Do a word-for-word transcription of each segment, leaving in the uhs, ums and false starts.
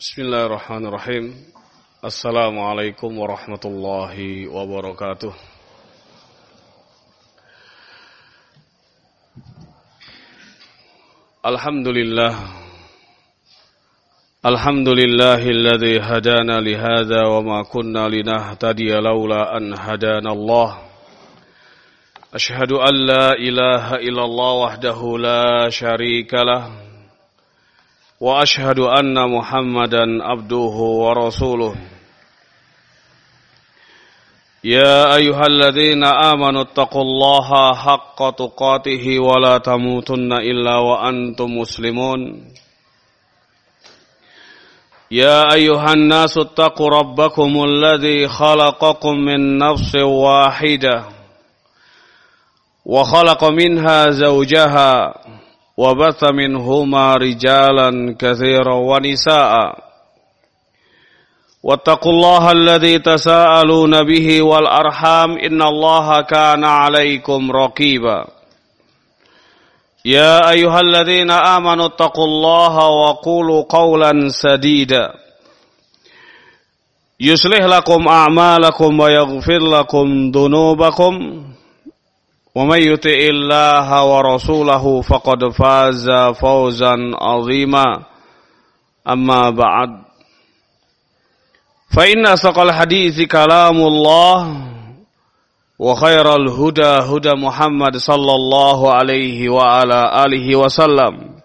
Bismillahirrahmanirrahim. Assalamualaikum warahmatullahi wabarakatuh. Alhamdulillah. Alhamdulillahilladzi hadana lihadza wa ma kunna linahtadiya laula an hadana Allah. Asyhadu an la ilaha illallah wahdahu la syarika lah. Wa ashhadu anna Muhammadan abduhu wa rasuluh. Ya ayyuhalladzina amanu taqullaha haqqa tuqatih wa la tamutunna illa wa antum muslimun. Ya ayyuhan nasu taqu rabbakumul ladzi khalaqakum min nafsin wahidah wa khalaqa minha zawjaha وَبَثَّ مِنْهُمَا رِجَالًا كَثِيرًا وَنِسَاءً وَاتَّقُوا اللَّهَ الَّذِي تَسَاءَلُونَ بِهِ وَالْأَرْحَامَ إِنَّ اللَّهَ كَانَ عَلَيْكُمْ رَقِيبًا يَا أَيُّهَا الَّذِينَ آمَنُوا اتَّقُوا اللَّهَ وَقُولُوا قَوْلًا سَدِيدًا يُصْلِحْ لَكُمْ أَعْمَالَكُمْ وَيَغْفِرْ لَكُمْ ذُنُوبَكُمْ وَمَن يُطِعِ اللَّهَ وَرَسُولَهُ فَقَدْ فَازَ فَوْزًا عَظِيمًا أَمَّا بَعْدُ فَإِنَّ أَصْدَقَ الْحَدِيثِ كَلَامُ اللَّهِ وَخَيْرَ الْهُدَى هُدَى مُحَمَّدٍ صَلَّى اللَّهُ عَلَيْهِ وَعَلَى آلِهِ وَسَلَّمَ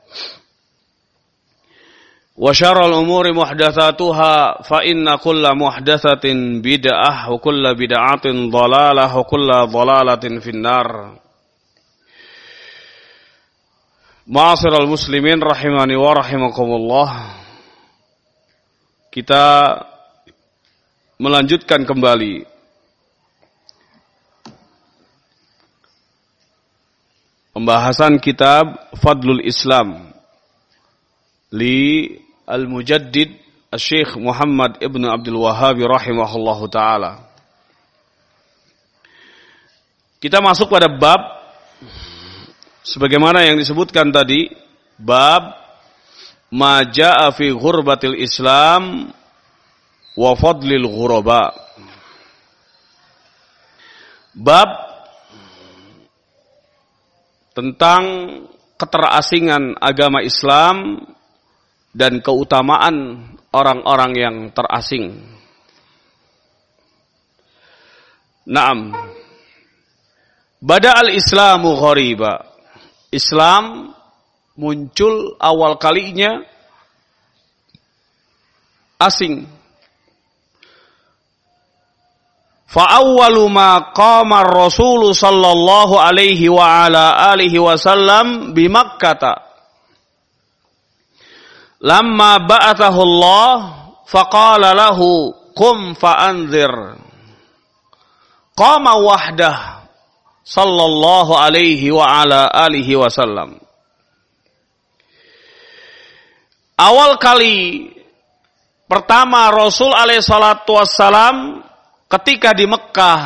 وَشَرَّ الْأُمُورِ مُحْدَثَاتُهَا فَإِنَّ كُلَّ مُحْدَثَةٍ بِدْعَةٍ وَكُلَّ بِدْعَةٍ ضَلَالَةٍ وَكُلَّ ضَلَالَةٍ فِي النَّارِ. Ma'asyiral muslimin rahimani wa rahimakumullah. Kita melanjutkan kembali pembahasan kitab Fadlul Islam li Al-Mujaddid Syekh Muhammad Ibn Abdul Wahhab rahimahullahu ta'ala. Kita masuk pada bab sebagaimana yang disebutkan tadi, bab ma jaa fi ghurbatil Islam wa fadlil ghuraba. Bab tentang keterasingan agama Islam dan keutamaan orang-orang yang terasing. Naam. Bada al-Islamu ghariba. Islam muncul awal kalinya asing. Fa awwalu ma qama ar-rasul sallallahu alaihi wa ala alihi wasallam bi Makkah. Lamma ba'athahu Allah faqala lahu qum fa'anzir. Qama wahdah sallallahu alaihi wa ala alihi wasallam. Awal kali pertama Rasul alaihi salatu wassalam ketika di Mekah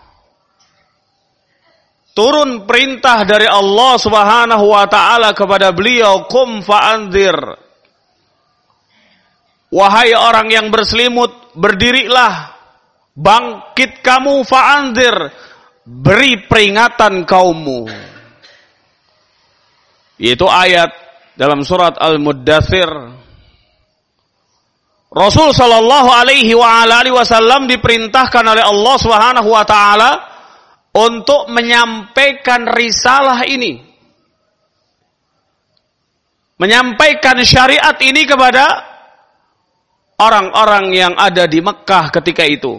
turun perintah dari Allah Subhanahu wa taala kepada beliau, qum fa'anzir. Wahai orang yang berselimut, berdirilah, bangkit kamu, fa'anzir, beri peringatan kaummu. Yaitu ayat dalam surat Al-Muddathir. Rasul sallallahu alaihi wa alihi wasallam diperintahkan oleh Allah Subhanahu wa taala untuk menyampaikan risalah ini. Menyampaikan syariat ini kepada orang-orang yang ada di Mekah ketika itu.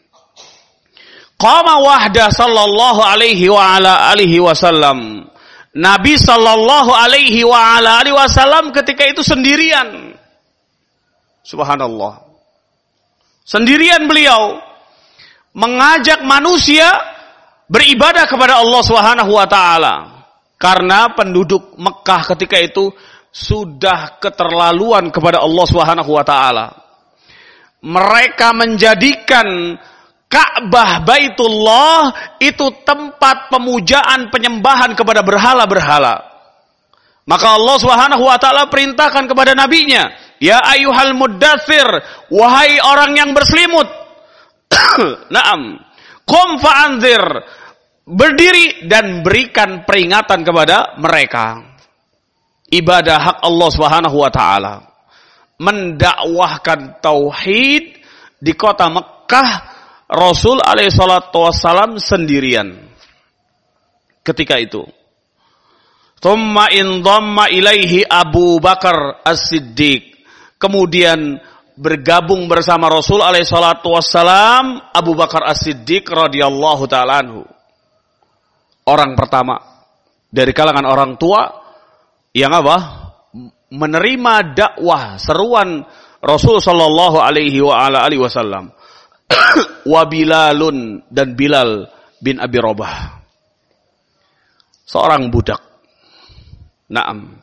Qama wahda sallallahu alaihi wa ala alihi wasallam. Nabi sallallahu alaihi wa ala alihi wasallam ketika itu sendirian. Subhanallah. Sendirian beliau mengajak manusia beribadah kepada Allah Subhanahu wa taala. Karena penduduk Mekah ketika itu sudah keterlaluan kepada Allah Subhanahu wa taala. Mereka menjadikan Ka'bah Baitullah itu tempat pemujaan penyembahan kepada berhala-berhala. Maka Allah Subhanahu wa taala perintahkan kepada nabinya, Ya ayyuhal muddatsir, wahai orang yang berselimut. Naam. Qum fa'anzir, berdiri dan berikan peringatan kepada mereka. Ibadah hak Allah Subhanahu wa taala. Mendakwahkan tauhid di kota Mekah, Rasul alaihi salatu wassalam sendirian. Ketika itu. Tsumma indamma ilaihi Abu Bakar As-Siddiq. Kemudian bergabung bersama Rasul alaihi salatu wassalam Abu Bakar As-Siddiq radhiyallahu taala anhu. Orang pertama dari kalangan orang tua yang apa? Menerima dakwah seruan Rasul sallallahu alaihi wa ala alihi wasallam. Wa Bilalun, dan Bilal bin Abi Rabah. Seorang budak. Naam.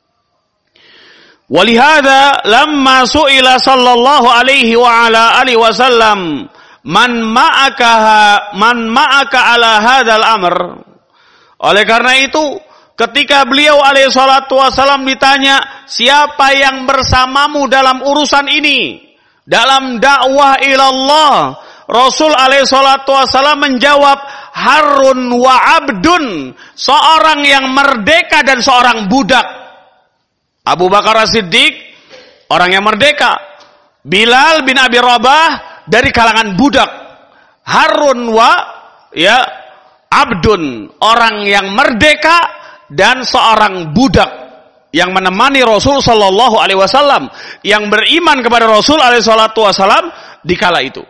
Walihada lamma su'ila sallallahu alaihi wa ala alihi wasallam man ma'aka man ma'aka ala hadzal amr. Oleh karena itu ketika beliau alaihi salatu wasallam ditanya, siapa yang bersamamu dalam urusan ini, dalam dakwah ilallah, Rasul alaihi salatu wasallam menjawab, harun wa abdun, seorang yang merdeka dan seorang budak. Abu Bakar As-Siddiq, orang yang merdeka. Bilal bin Abi Rabah dari kalangan budak. Harun wa ya abdun, orang yang merdeka dan seorang budak yang menemani Rasul sallallahu alaihi wasallam, yang beriman kepada Rasul alaihi salatu wasallam di kala itu.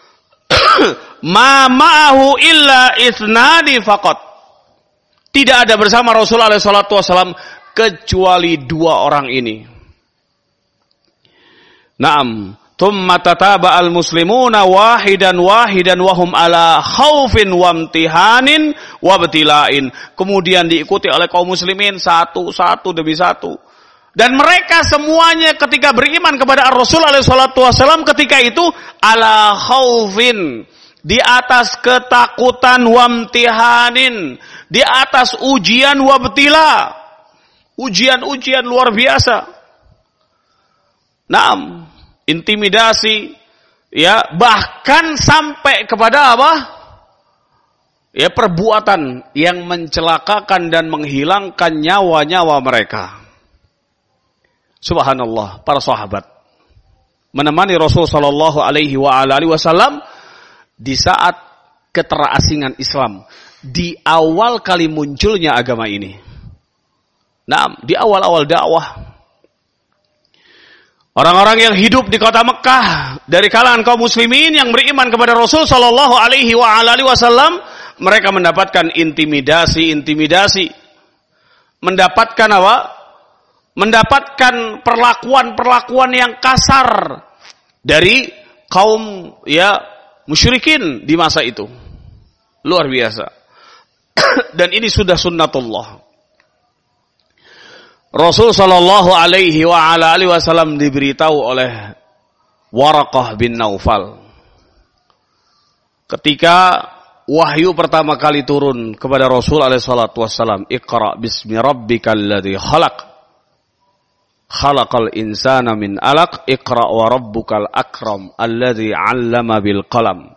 Ma ma'ahu illa ithnani faqat. Tidak ada bersama Rasul alaihi salatu wasallam kecuali dua orang ini. Naam, thumma tataba'al muslimuna wahidan wahidan wahum ala khaufin wa imtihanin wa ibtila'in. Kemudian diikuti oleh kaum muslimin satu-satu demi satu. Dan mereka semuanya ketika beriman kepada Rasul alaihi salatu wasallam ketika itu ala khaufin, di atas ketakutan, wa imtihanin, di atas ujian, wa ibtila', ujian-ujian luar biasa. Naam, intimidasi, ya, bahkan sampai kepada apa? Ya, perbuatan yang mencelakakan dan menghilangkan nyawa-nyawa mereka. Subhanallah, para sahabat menemani Rasul sallallahu alaihi wa alihi wasallam di saat keterasingan Islam, di awal kali munculnya agama ini. Nah, di awal-awal dakwah, orang-orang yang hidup di kota Mekah dari kalangan kaum muslimin yang beriman kepada Rasul sallallahu alaihi wa alihi wasallam, mereka mendapatkan intimidasi-intimidasi, mendapatkan apa? Mendapatkan perlakuan-perlakuan yang kasar dari kaum ya musyrikin di masa itu. Luar biasa. Dan ini sudah sunnatullah. Rasul sallallahu alaihi wa ala alihi wasallam diberitahu oleh Waraqah bin Naufal ketika wahyu pertama kali turun kepada Rasul alaihi salatu wasallam, Iqra bismi rabbikal ladzi khalaq, khalaqal insana min alaq, Iqra wa rabbukal akram alladzi 'allama bil qalam.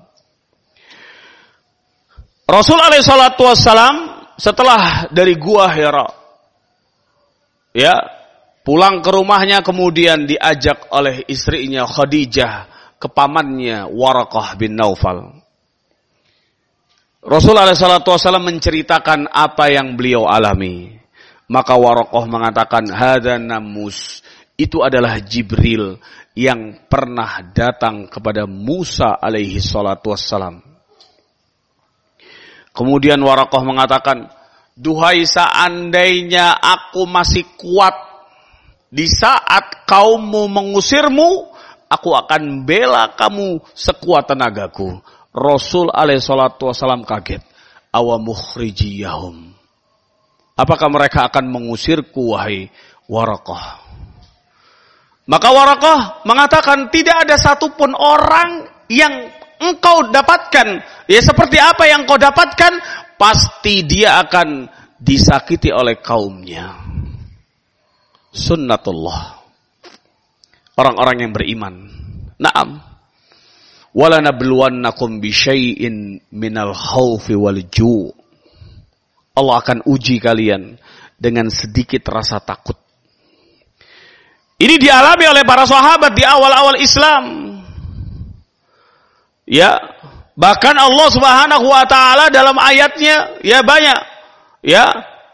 Rasul alaihi salatu wasallam setelah dari gua Hira, ya, pulang ke rumahnya, kemudian diajak oleh istrinya Khadijah ke pamannya Waraqah bin Naufal. Rasul alaihi salatu wasallam menceritakan apa yang beliau alami. Maka Waraqah mengatakan, hadza namus, itu adalah Jibril yang pernah datang kepada Musa alaihi salatu wassalam. Kemudian Waraqah mengatakan, duhai seandainya aku masih kuat di saat kaummu mengusirmu, aku akan bela kamu sekuat tenagaku. Rasul alaihi salatu wasallam kaget. Awa mukhrijiyahum, apakah mereka akan mengusirku wahai Waraqah? Maka Waraqah mengatakan, tidak ada satupun orang yang engkau dapatkan, ya seperti apa yang kau dapatkan, pasti dia akan disakiti oleh kaumnya. Sunnatullah. orang-orang yang beriman. Naam. Wala nabluwannakum bisyai'in minal khaufi wal ju'. Allah akan uji kalian dengan sedikit rasa takut. Ini dialami oleh para sahabat di awal-awal Islam. Ya, bahkan Allah Subhanahu wa taala dalam ayatnya ya banyak ya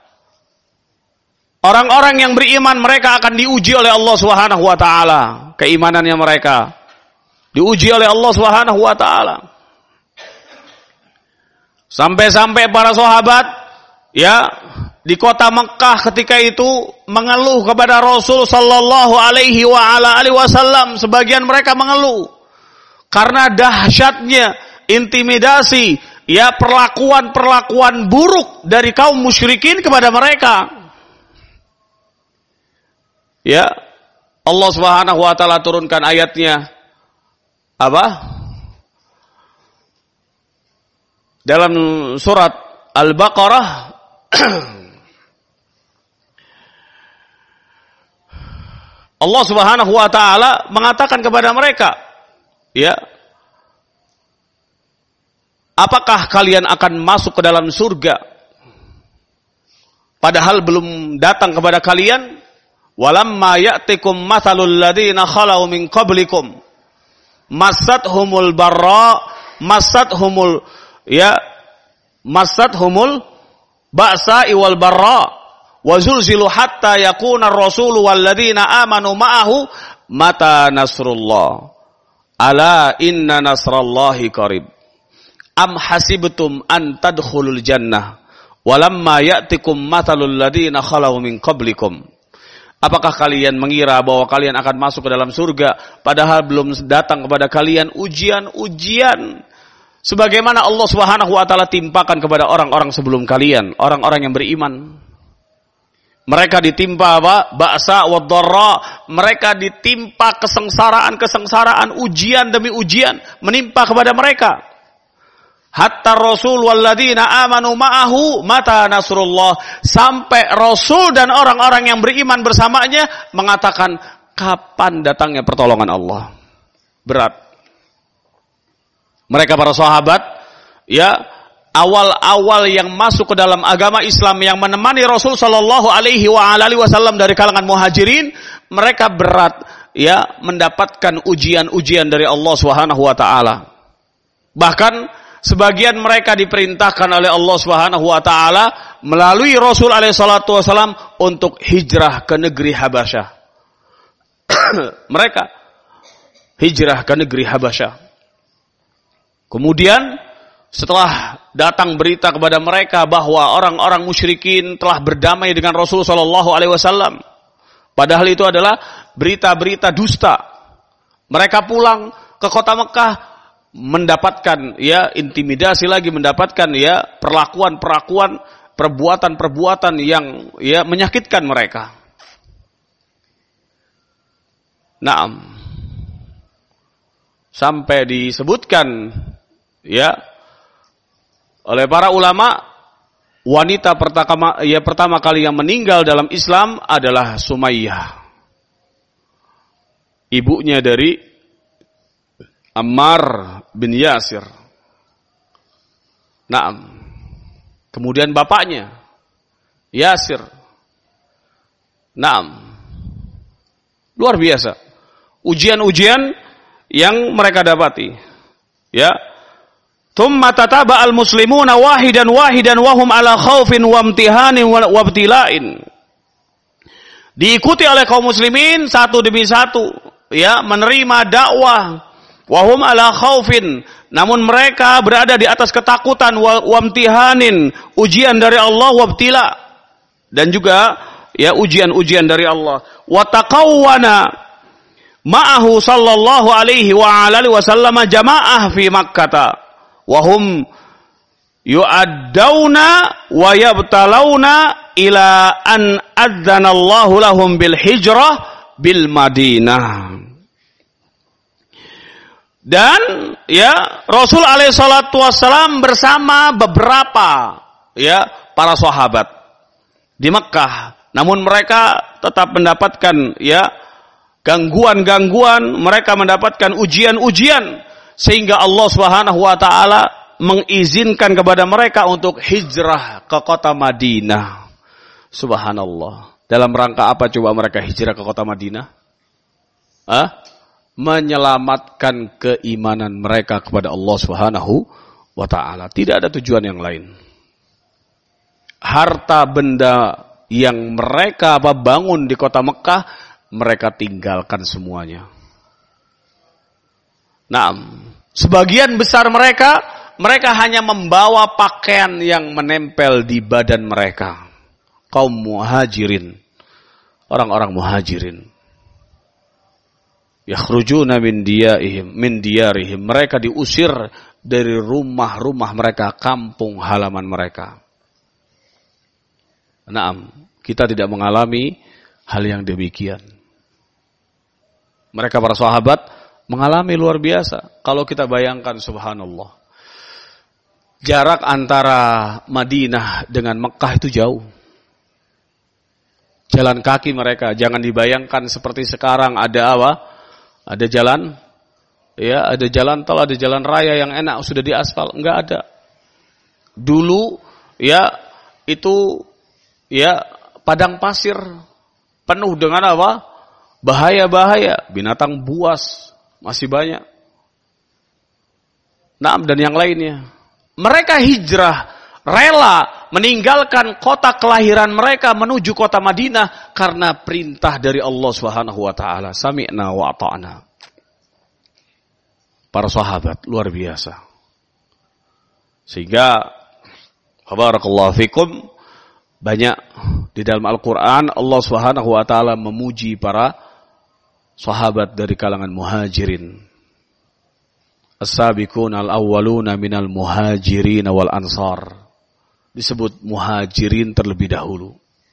orang-orang yang beriman mereka akan diuji oleh Allah Subhanahu wa taala, keimanannya mereka diuji oleh Allah Subhanahu wa taala. Sampai-sampai para sahabat ya di kota Mekah ketika itu mengeluh kepada Rasul sallallahu alaihi wa ala alihi wasallam, sebagian mereka mengeluh karena dahsyatnya intimidasi ya perlakuan-perlakuan buruk dari kaum musyrikin kepada mereka. Ya, Allah Subhanahu wa taala turunkan ayatnya apa? Dalam surat Al-Baqarah Allah Subhanahu wa taala mengatakan kepada mereka, ya, apakah kalian akan masuk ke dalam surga padahal belum datang kepada kalian? Walamma ya'tikum mathalul ladzina khalau min qablikum masathumul barra masathumul ya masathumul ba'sa wal barra wa zulzilu hatta yakuna ar-rasulu wal ladzina amanu ma'ahu mata nasrullah ala inna nasrallahi qarib am hasibtum an tadkhulul jannah walamma ya'tikum mathalul ladzina khalau min qablikum. Apakah kalian mengira bahwa kalian akan masuk ke dalam surga padahal belum datang kepada kalian ujian-ujian sebagaimana Allah Subhanahu wa taala timpakan kepada orang-orang sebelum kalian, orang-orang yang beriman. Mereka ditimpa apa? Ba'sa wa dharra. Mereka ditimpa kesengsaraan-kesengsaraan, ujian demi ujian menimpa kepada mereka. Hatta Rasul walladzina amanu ma'ahu mata nasrullah. Sampai Rasul dan orang-orang yang beriman bersamanya mengatakan, kapan datangnya pertolongan Allah? Berat. Mereka para sahabat, ya, awal-awal yang masuk ke dalam agama Islam yang menemani Rasul sallallahu alaihi wa alihi wasallam dari kalangan muhajirin, mereka berat, ya, mendapatkan ujian-ujian dari Allah Subhanahu wa taala. Bahkan sebagian mereka diperintahkan oleh Allah Subhanahu wa taala melalui Rasul alaihi salatu wasallam untuk hijrah ke negeri Habasyah. Mereka hijrah ke negeri Habasyah. Kemudian setelah datang berita kepada mereka bahwa orang-orang musyrikin telah berdamai dengan Rasul sallallahu alaihi wasallam, padahal itu adalah berita-berita dusta. Mereka pulang ke kota Mekah mendapatkan ya intimidasi lagi, mendapatkan ya perlakuan-perlakuan, perbuatan-perbuatan yang ya menyakitkan mereka. Naam. Sampai disebutkan ya oleh para ulama, wanita pertama ya pertama kali yang meninggal dalam Islam adalah Sumayyah, ibunya dari Ammar bin Yasir. Naam. Kemudian bapaknya Yasir. Naam. Luar biasa ujian-ujian yang mereka dapati. Ya. Tsumma tataba al-muslimuna wahidan wahidan wa hum ala khaufin wa imtihanin wa ibtila'in. Diikuti oleh kaum muslimin satu demi satu, ya, menerima dakwah. Wahum ala khaufin, namun mereka berada di atas ketakutan, wamtihanin, ujian dari Allah, wabtila, dan juga ya ujian-ujian dari Allah. Wataqawwana ma'ahu sallallahu alaihi wa alihi wasallam jamaah fi Makkah. Wahum yu'addawna wa yabtalawna ila an adzanallahu lahum bil hijrah bil Madinah. Dan ya Rasul alaihi salatu wassalam bersama beberapa ya para sahabat di Mekah, namun mereka tetap mendapatkan ya gangguan-gangguan, mereka mendapatkan ujian-ujian, sehingga Allah Subhanahu wa taala mengizinkan kepada mereka untuk hijrah ke kota Madinah. Subhanallah. Dalam rangka apa coba mereka hijrah ke kota Madinah? Hah? Menyelamatkan keimanan mereka kepada Allah Subhanahu wa taala. Tidak ada tujuan yang lain. Harta benda yang mereka apa bangun di kota Mekah, mereka tinggalkan semuanya. Nah, sebagian besar mereka, mereka hanya membawa pakaian yang menempel di badan mereka. Kaum muhajirin, orang-orang muhajirin. Yakhrujuna min diyarihim, min diyarihim. Mereka diusir dari rumah-rumah mereka, kampung halaman mereka. Naam, kita tidak mengalami hal yang demikian. Mereka para sahabat mengalami luar biasa. Kalau kita bayangkan, subhanallah, jarak antara Madinah dengan Mekah itu jauh. Jalan kaki mereka, jangan dibayangkan seperti sekarang ada apa? Ada jalan, ya, ada jalan tol, ada jalan raya yang enak sudah diaspal, enggak ada. Dulu, ya, itu, ya, padang pasir penuh dengan apa? Bahaya-bahaya, binatang buas masih banyak. Naam, dan yang lainnya. Mereka hijrah, rela meninggalkan kota kelahiran mereka menuju kota Madinah karena perintah dari Allah Subhanahu wa taala. Sami'na wa ata'na. Para sahabat luar biasa. Sehingga barakallahu fikum, banyak di dalam Al-Qur'an Allah Subhanahu wa taala memuji para sahabat dari kalangan muhajirin. As-sabiqun al-awwaluna minal muhajirin wal ansar. Disebut muhajirin terlebih dahulu.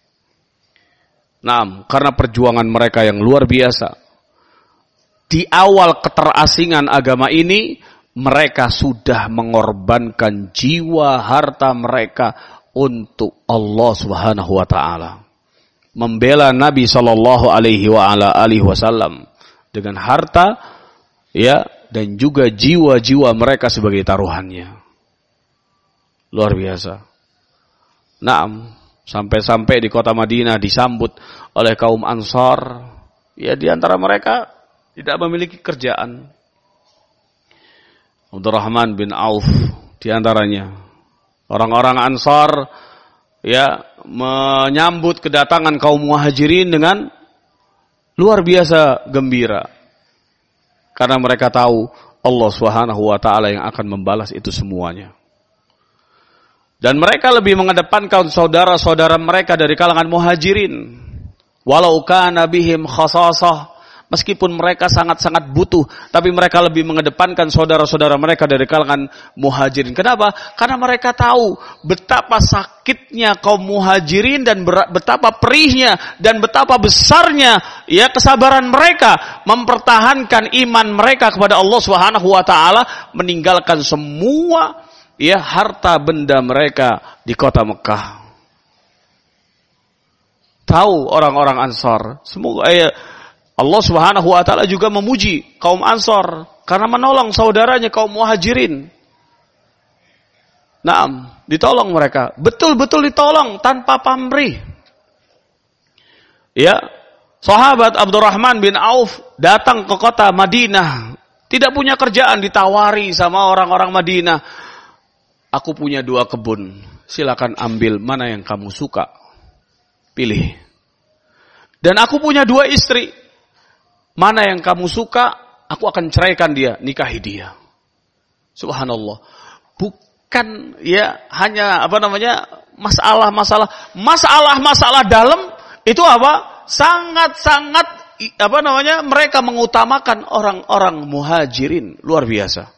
Naam, karena perjuangan mereka yang luar biasa. Di awal keterasingan agama ini, mereka sudah mengorbankan jiwa harta mereka untuk Allah Subhanahu wa taala. Membela Nabi sallallahu alaihi wa ala alihi wasallam dengan harta, ya, dan juga jiwa-jiwa mereka sebagai taruhannya. Luar biasa. Naam, sampai-sampai di kota Madinah disambut oleh kaum Ansar. Ya, di antara mereka tidak memiliki kerjaan. Abdurrahman bin Auf di antaranya. Orang-orang Ansar, ya, menyambut kedatangan kaum muhajirin dengan luar biasa gembira. Karena mereka tahu Allah Subhanahu wa taala yang akan membalas itu semuanya. Dan mereka lebih mengedepankan saudara-saudara mereka dari kalangan muhajirin. Walau kana bihim khasasah, meskipun mereka sangat-sangat butuh, tapi mereka lebih mengedepankan saudara-saudara mereka dari kalangan muhajirin. Kenapa? Karena mereka tahu betapa sakitnya kaum muhajirin dan betapa perihnya dan betapa besarnya, ya, kesabaran mereka mempertahankan iman mereka kepada Allah Subhanahu wa taala, meninggalkan semua, ya, harta benda mereka di kota Mekah. Tahu orang-orang Ansar, semoga, ya, Allah Subhanahu wa taala juga memuji kaum Ansar karena menolong saudaranya kaum muhajirin. Naam, ditolong mereka, betul-betul ditolong tanpa pamrih. Ya, sahabat Abdurrahman bin Auf datang ke kota Madinah, tidak punya kerjaan, ditawari sama orang-orang Madinah. Aku punya dua kebun, silakan ambil mana yang kamu suka. Pilih. Dan aku punya dua istri. Mana yang kamu suka, aku akan ceraikan dia, nikahi dia. Subhanallah. Bukan, ya, hanya apa namanya? masalah-masalah, masalah-masalah dalam itu apa? Sangat-sangat apa namanya? mereka mengutamakan orang-orang muhajirin, luar biasa.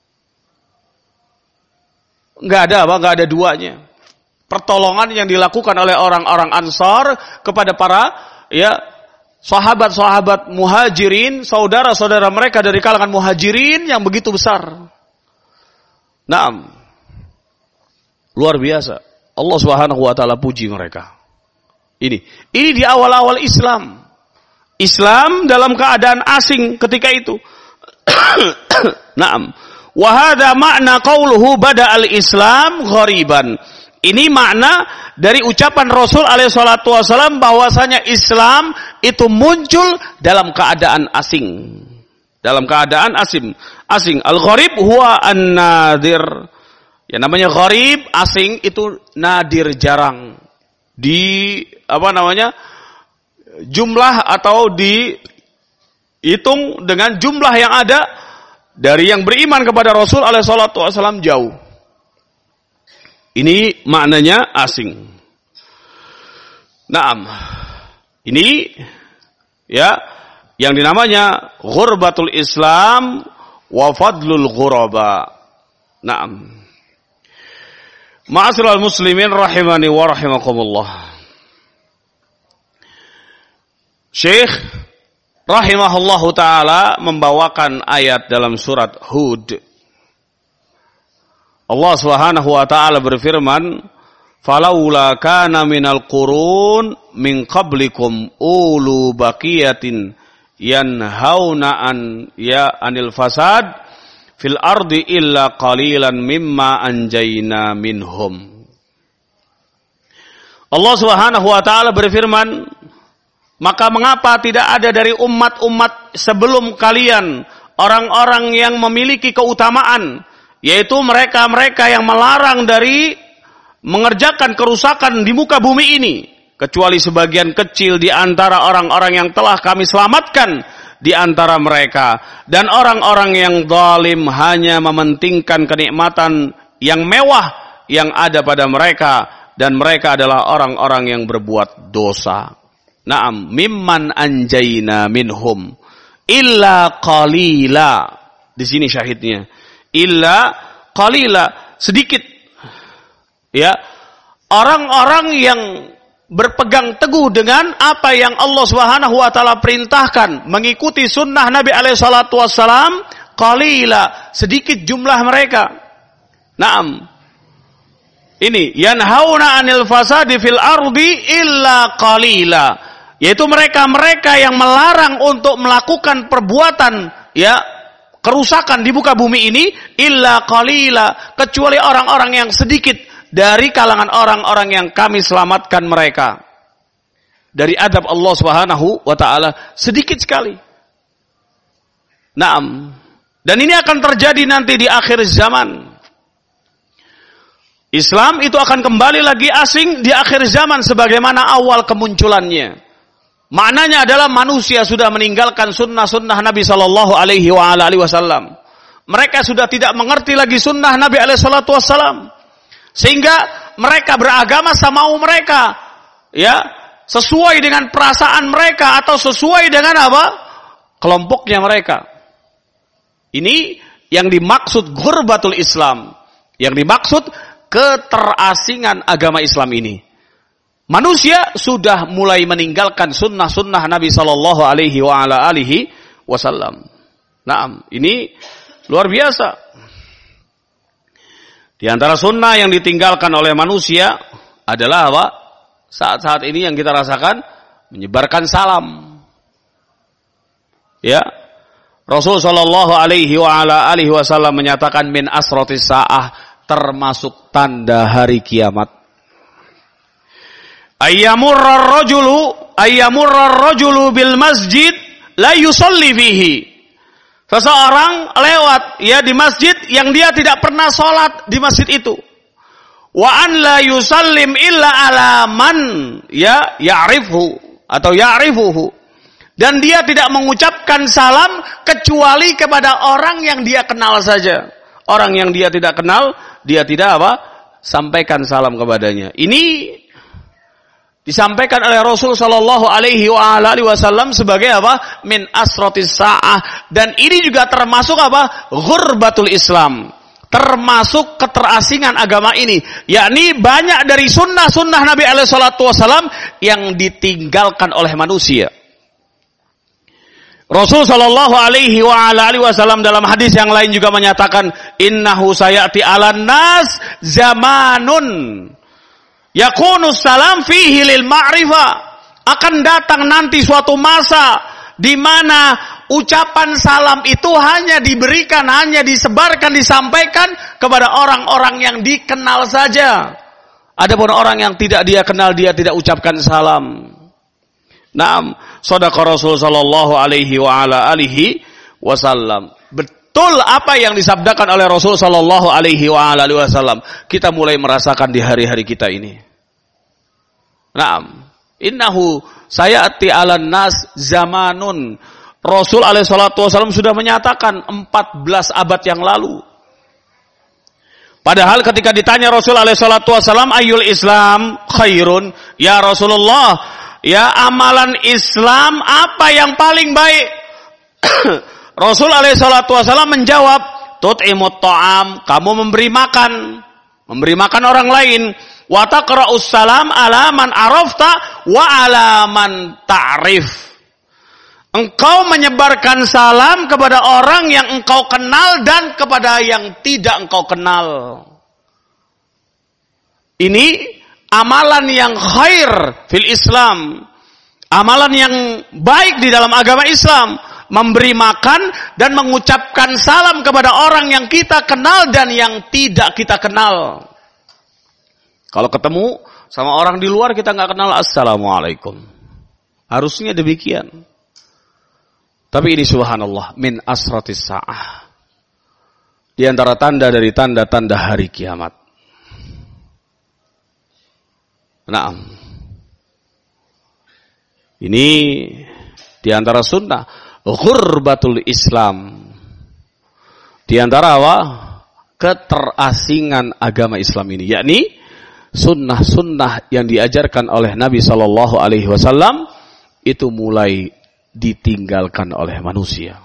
Enggak ada apa? Enggak ada duanya. Pertolongan yang dilakukan oleh orang-orang Ansar kepada para, ya, sahabat-sahabat muhajirin, saudara-saudara mereka dari kalangan muhajirin yang begitu besar. Naam. Luar biasa. Allah Subhanahu wa taala puji mereka. Ini, ini di awal-awal Islam. Islam dalam keadaan asing ketika itu. Naam. Wa hadza makna qauluhu bada'al Islam ghariban. Ini makna dari ucapan Rasul alaihi salatu wasallam bahwasanya Islam itu muncul dalam keadaan asing. Dalam keadaan asing. Asing. Al-gharib huwa an-nadir. Ya namanya gharib, asing itu nadir, jarang. Di apa namanya? Jumlah atau dihitung dengan jumlah yang ada dari yang beriman kepada Rasul alaihi salatu wasallam jauh. Ini maknanya asing. Naam. Ini ya yang dinamanya ghurbatul Islam wa fadlul ghuraba. Naam. Ma'asyiral muslimin rahimani wa rahimakumullah. Syekh rahimahullahu taala membawakan ayat dalam surat Hud. Allah Subhanahu wa taala berfirman, "Falaula kana minal qurun min qablikum ulu baqiyatin yanhauna an ya anil fasad fil ardi illa qalilan mimma anjayna minhum." Allah Subhanahu wa taala berfirman, maka mengapa tidak ada dari umat-umat sebelum kalian orang-orang yang memiliki keutamaan, yaitu mereka-mereka yang melarang dari mengerjakan kerusakan di muka bumi ini, kecuali sebagian kecil di antara orang-orang yang telah kami selamatkan di antara mereka, dan orang-orang yang zalim hanya mementingkan kenikmatan yang mewah yang ada pada mereka, dan mereka adalah orang-orang yang berbuat dosa. Naam, mimman anjayna minhum illa qalila. Di sini syahidnya. Illa qalila, sedikit. Ya. Orang-orang yang berpegang teguh dengan apa yang Allah Subhanahu wa taala perintahkan, mengikuti sunnah Nabi alaihi salatu wassalam, qalila, sedikit jumlah mereka. Naam. Ini yanhauna 'anil fasadi fil ardi illa qalila. Yaitu mereka-mereka yang melarang untuk melakukan perbuatan ya kerusakan di muka bumi ini illa qalila, kecuali orang-orang yang sedikit dari kalangan orang-orang yang kami selamatkan mereka dari adab Allah Subhanahu wa taala, sedikit sekali. Naam. Dan ini akan terjadi nanti di akhir zaman. Islam itu akan kembali lagi asing di akhir zaman sebagaimana awal kemunculannya. Maknanya adalah manusia sudah meninggalkan sunnah-sunnah Nabi Sallallahu Alaihi Wasallam. Mereka sudah tidak mengerti lagi sunnah Nabi Alaihi Wasallam, sehingga mereka beragama sama mereka, ya sesuai dengan perasaan mereka atau sesuai dengan apa kelompoknya mereka. Ini yang dimaksud ghurbatul Islam, yang dimaksud keterasingan agama Islam ini. Manusia sudah mulai meninggalkan sunnah-sunnah Nabi Sallallahu Alaihi Wasallam. Nah, ini luar biasa. Di antara sunnah yang ditinggalkan oleh manusia adalah apa? Saat-saat ini yang kita rasakan, menyebarkan salam. Ya, Rasul Sallallahu Alaihi Wasallam menyatakan min asratis saah, termasuk tanda hari kiamat. Ayyamurrar rajulu ayyamurrar rajulu bil masjid la yusalli fihi. Seseorang lewat ya di masjid yang dia tidak pernah sholat di masjid itu. Wa an la yusallim illa ala man ya ya'rifhu atau ya'rifuhu. Dan dia tidak mengucapkan salam kecuali kepada orang yang dia kenal saja. Orang yang dia tidak kenal, dia tidak apa? Sampaikan salam kepadanya. Ini disampaikan oleh Rasul Sallallahu Alaihi Wasallam sebagai apa? Min asratis saah. Dan ini juga termasuk apa? Ghurbatul Islam. Termasuk keterasingan agama ini. Yakni banyak dari sunnah-sunnah Nabi Alaihi Wasallam yang ditinggalkan oleh manusia. Rasul Sallallahu Alaihi Wasallam dalam hadis yang lain juga menyatakan, innahu sayati alan nas zamanun yakunu salam fihi lil ma'rifah. akan datang nanti suatu masa di mana ucapan salam itu hanya diberikan, hanya disebarkan, disampaikan kepada orang-orang yang dikenal saja. Adapun orang yang tidak dia kenal, dia tidak ucapkan salam. Naam, shadaqa Rasul sallallahu alaihi wa ala alihi wasallam. Betul apa yang disabdakan oleh Rasul sallallahu alaihi wa ala alihi wasallam. Kita mulai merasakan di hari-hari kita ini. Naam, innahu sayati 'alan nas zamanun. Rasul alaihi salatu wasallam sudah menyatakan empat belas abad yang lalu. Padahal ketika ditanya Rasul alaihi salatu wasallam, ayyul Islam khairun? Ya Rasulullah, ya amalan Islam apa yang paling baik? Rasul alaihi salatu wasallam menjawab, tut'imut ta'am, kamu memberi makan, memberi makan orang lain. Wa taqra'us salam ala man arafta wa ala man ta'rif. Engkau menyebarkan salam kepada orang yang engkau kenal dan kepada yang tidak engkau kenal. Ini amalan yang khair fil Islam. Amalan yang baik di dalam agama Islam. Memberi makan dan mengucapkan salam kepada orang yang kita kenal dan yang tidak kita kenal. Kalau ketemu sama orang di luar kita nggak kenal, assalamualaikum. Harusnya demikian. Tapi ini subhanallah, min asratis sa'ah. Di antara tanda dari tanda-tanda hari kiamat. Naam. Ini di antara sunnah ghurbatul Islam. Di antara apa? Keterasingan agama Islam ini, yakni sunnah-sunnah yang diajarkan oleh Nabi Shallallahu Alaihi Wasallam itu mulai ditinggalkan oleh manusia.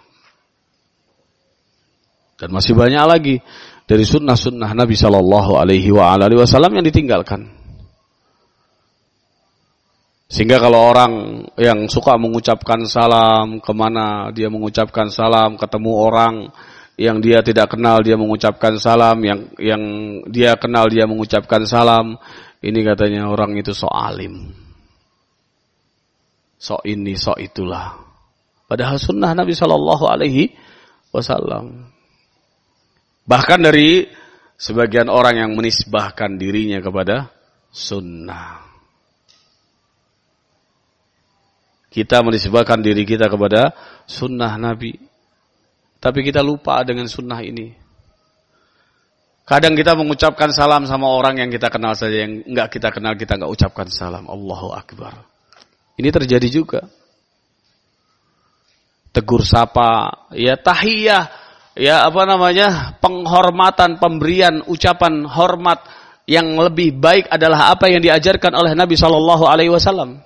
Dan masih banyak lagi dari sunnah-sunnah Nabi Shallallahu Alaihi Wasallam yang ditinggalkan. Sehingga kalau orang yang suka mengucapkan salam, kemana dia mengucapkan salam, ketemu orang yang dia tidak kenal dia mengucapkan salam, yang yang dia kenal dia mengucapkan salam, ini katanya orang itu sok alim, sok ini, sok itulah. Padahal sunnah Nabi Shallallahu Alaihi Wasallam. Bahkan dari sebagian orang yang menisbahkan dirinya kepada sunnah. Kita menisbahkan diri kita kepada sunnah Nabi. Tapi kita lupa dengan sunnah ini. Kadang kita mengucapkan salam sama orang yang kita kenal saja, yang enggak kita kenal kita enggak ucapkan salam. Allahu Akbar. Ini terjadi juga. Tegur sapa, ya tahiyah, ya apa namanya, penghormatan, pemberian, ucapan hormat yang lebih baik adalah apa yang diajarkan oleh Nabi Shallallahu Alaihi Wasallam.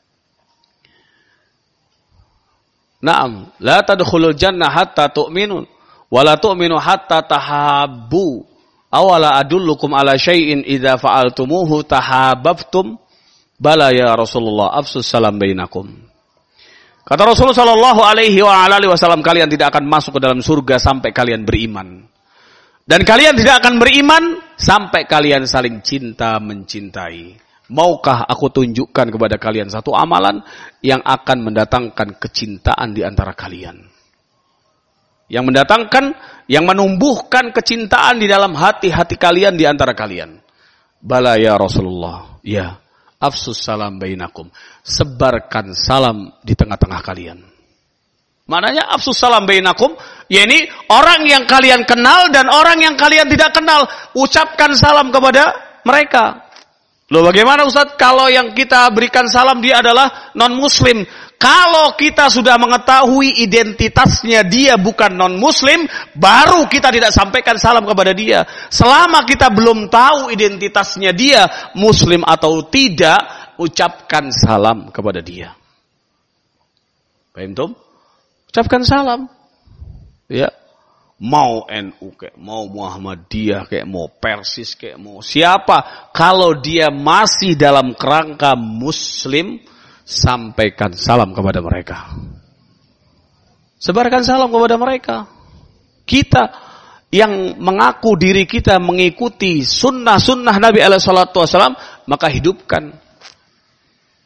Naam, la tadkhulul jannah hatta tu'minun wa la tu'minu hatta tahabbu. Awala adullukum ala syai'in idza fa'altumuhu tahabbtum. Bala ya Rasulullah, afsus salam bainakum. Kata Rasulullah sallallahu alaihi wa alihi wasallam, kalian tidak akan masuk ke dalam surga sampai kalian beriman. Dan kalian tidak akan beriman sampai kalian saling cinta mencintai. Maukah aku tunjukkan kepada kalian satu amalan yang akan mendatangkan kecintaan di antara kalian? Yang mendatangkan, yang menumbuhkan kecintaan di dalam hati-hati kalian di antara kalian. Bala ya Rasulullah. Ya, afsus salam bainakum. Sebarkan salam di tengah-tengah kalian. Maknanya afsus salam bainakum, yakni orang yang kalian kenal dan orang yang kalian tidak kenal, ucapkan salam kepada mereka. Loh bagaimana Ustaz kalau yang kita berikan salam dia adalah non-muslim? Kalau kita sudah mengetahui identitasnya dia bukan non-muslim, baru kita tidak sampaikan salam kepada dia. Selama kita belum tahu identitasnya dia, muslim atau tidak, ucapkan salam kepada dia. Paham Tom? Ucapkan salam. Ya. Mau N U kayak, mau Muhammadiyah kayak, mau Persis kayak, mau siapa. Kalau dia masih dalam kerangka muslim, sampaikan salam kepada mereka. Sebarkan salam kepada mereka. Kita yang mengaku diri kita mengikuti sunnah-sunnah Nabi alaihi salatu wasallam, maka hidupkan.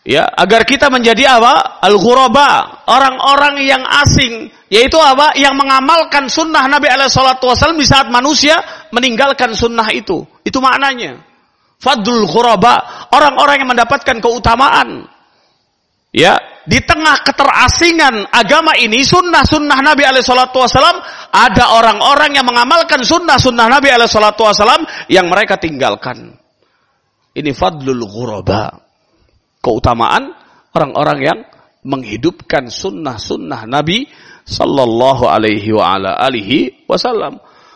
Ya, agar kita menjadi apa? Al-ghuraba, orang-orang yang asing, yaitu apa? Yang mengamalkan sunnah Nabi alaihi salatu wasallam di saat manusia meninggalkan sunnah itu. Itu maknanya. Fadlul ghuraba, orang-orang yang mendapatkan keutamaan. Ya, di tengah keterasingan agama ini, sunnah-sunnah Nabi alaihi salatu wasallam, ada orang-orang yang mengamalkan sunnah-sunnah Nabi alaihi salatu wasallam yang mereka tinggalkan. Ini fadlul ghuraba. Keutamaan orang-orang yang menghidupkan sunnah-sunnah Nabi sallallahu alaihi wa ala alihi wasallam.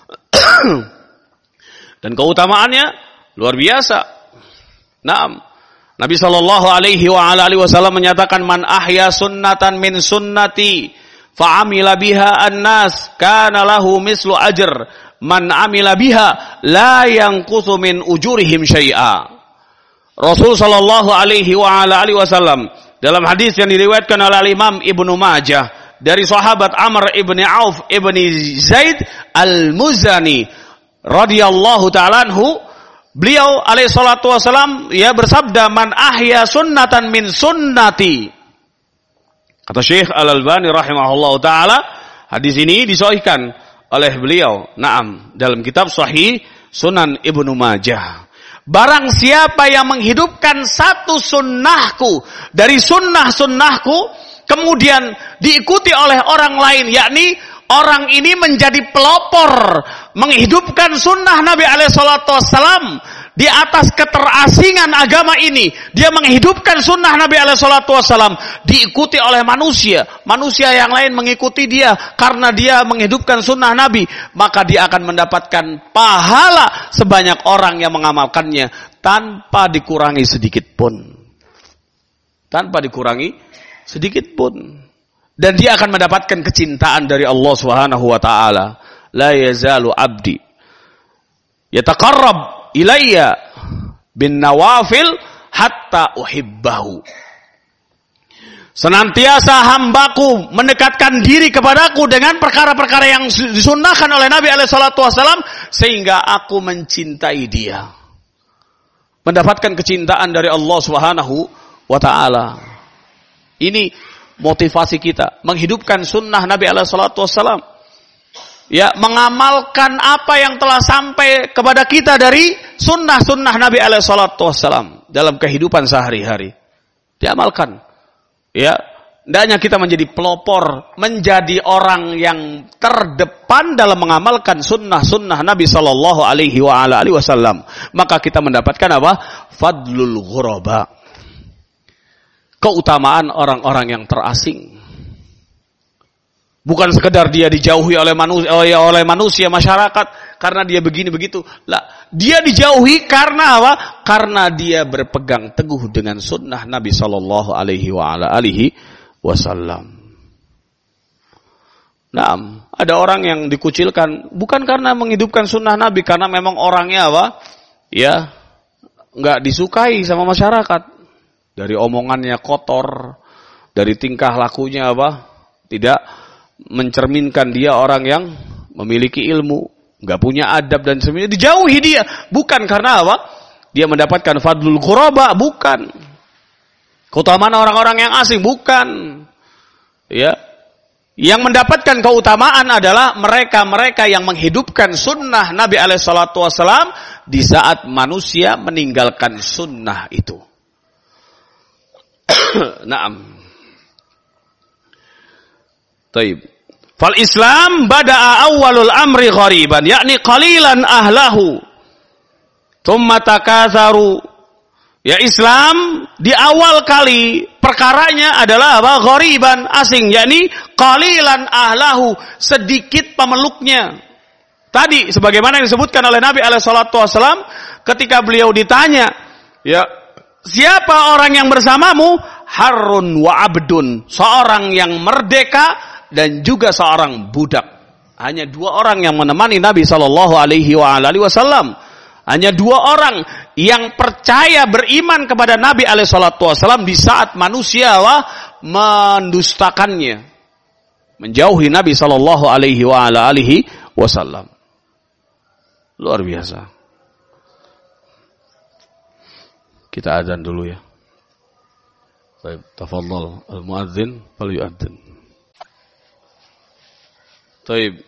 Dan keutamaannya luar biasa. Naam. Nabi sallallahu alaihi wa ala alihi wasallam menyatakan, man ahya sunnatan min sunnati fa amila biha an-nas kana lahu mislu ajr man amila biha la yanqusu min ujurihim syai'a. Rasul sallallahu alaihi wa ala alihi wasallam dalam hadis yang diriwayatkan oleh Imam Ibnu Majah dari sahabat Amr ibni Auf ibni Zaid al-Muzani radhiyallahu ta'ala anhu, beliau alaihi salatu wasallam ya bersabda, man ahya sunnatan min sunnati. Kata Syekh Al-Albani rahimahullahu taala, hadis ini disahihkan oleh beliau. Naam, dalam kitab Sahih Sunan Ibnu Majah. Barang siapa yang menghidupkan satu sunnahku dari sunnah-sunnahku, kemudian diikuti oleh orang lain, yakni orang ini menjadi pelopor menghidupkan sunnah Nabi alaihi salatu wassalam di atas keterasingan agama ini, dia menghidupkan sunnah Nabi alaihi salatu wassalam, diikuti oleh manusia, manusia yang lain mengikuti dia karena dia menghidupkan sunnah Nabi, maka dia akan mendapatkan pahala sebanyak orang yang mengamalkannya tanpa dikurangi sedikit pun, tanpa dikurangi sedikit pun, dan dia akan mendapatkan kecintaan dari Allah Subhanahu wa taala. La yazalu abdi yataqarrab ilayya bin nawafil hatta uhibbahu. Senantiasa hambaku mendekatkan diri kepadaku dengan perkara-perkara yang disunnahkan oleh Nabi alaihi salatu wasallam sehingga aku mencintai dia. Mendapatkan kecintaan dari Allah Subhanahu wa taala. Ini motivasi kita menghidupkan sunnah Nabi alaihi salatu wasallam. Ya, mengamalkan apa yang telah sampai kepada kita dari sunnah-sunnah Nabi alaihi salatu wassalam dalam kehidupan sehari-hari. Diamalkan. Ya, hendaknya kita menjadi pelopor, menjadi orang yang terdepan dalam mengamalkan sunnah-sunnah Nabi sallallahu alaihi wa ala alihi wasallam. Maka kita mendapatkan apa? Fadlul ghuraba. Keutamaan orang-orang yang terasing. Bukan sekedar dia dijauhi oleh manusia, oleh manusia masyarakat karena dia begini begitu. Lah, dia dijauhi karena apa? Karena dia berpegang teguh dengan sunnah Nabi sallallahu alaihi wa ala alihi wasallam. Nah, ada orang yang dikucilkan bukan karena menghidupkan sunnah Nabi, karena memang orangnya apa? Ya, enggak disukai sama masyarakat. Dari omongannya kotor, dari tingkah lakunya apa? Tidak mencerminkan dia orang yang memiliki ilmu, nggak punya adab dan sebagainya, dijauhi dia. Bukan karena apa? Dia mendapatkan fadlul ghuraba, bukan. Keutamaan orang-orang yang asing, bukan. Ya, yang mendapatkan keutamaan adalah mereka-mereka yang menghidupkan sunnah Nabi alaihi salatu wassalam di saat manusia meninggalkan sunnah itu. Naam. Taib. Fal Islam bada'a awwalul amri ghariban, yakni qalilan ahlahu. Tsumma takatsaru. Ya, Islam di awal kali perkaranya adalah apa? Ghariban, asing, yakni qalilan ahlahu, sedikit pemeluknya. Tadi sebagaimana yang disebutkan oleh Nabi alaihi salatu wasallam ketika beliau ditanya, ya, siapa orang yang bersamamu? Harun wa abdun, seorang yang merdeka dan juga seorang budak. Hanya dua orang yang menemani Nabi sallallahu alaihi wasallam. Hanya dua orang yang percaya beriman kepada Nabi alaihi salatu wasallam di saat manusia wah, mendustakannya, menjauhi Nabi sallallahu alaihi wasallam. Luar biasa. Kita azan dulu ya. Baik, tafadhal al-muadzin falyu'adzin. Baik.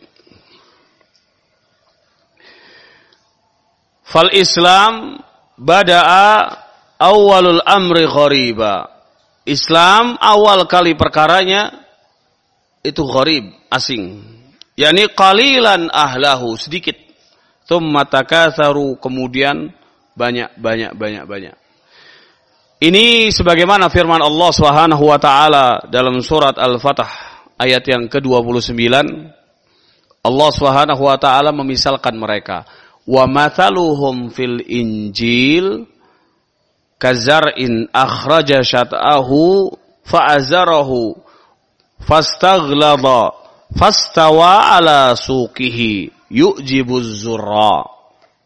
Fal Islam bada'a awalul amri ghariba. Islam awal kali perkaranya itu gharib, asing. Yani qalilan ahlahu, sedikit. Tsumma takatsaru, kemudian banyak banyak banyak banyak. Ini sebagaimana firman Allah Subhanahu wa taala dalam surat Al-Fatah ayat yang ke dua puluh sembilan. Allah Subhanahu wa taala memisalkan mereka, wa mathaluhum fil injil kazar'in akhraja syat'ahu fa'azarahu fastaghlaba fastawa ala suqihi yu'jibuz zurra.